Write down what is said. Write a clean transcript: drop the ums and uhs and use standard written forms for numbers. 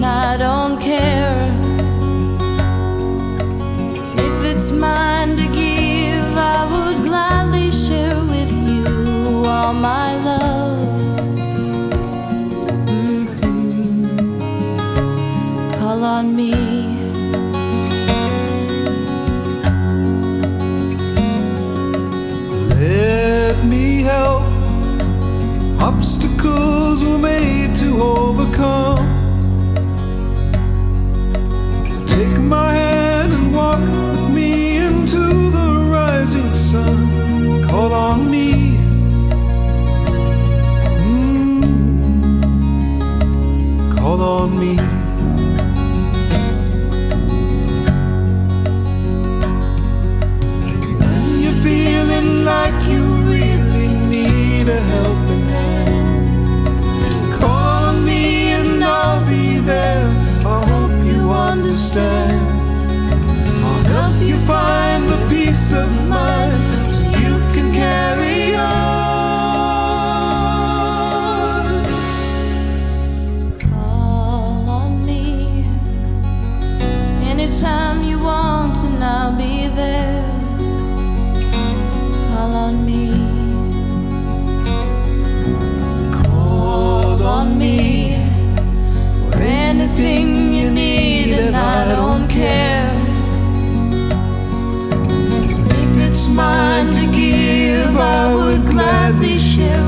I don't care. If it's mine to give, I would gladly share with you all my love. Call on me. Let me help. Obstacles were made to overcome. Take my hand and walk with me into the rising sun. Call on me. Call on me. When you're feeling like you really need a helping hand, call on me and I'll be there. I hope you understand. I'll help you find the peace of mind so you can carry on. Call on me anytime you want, and I'll be there. Call on me. Call on me for anything you need, and I don't care. If it's mine to give, I would gladly share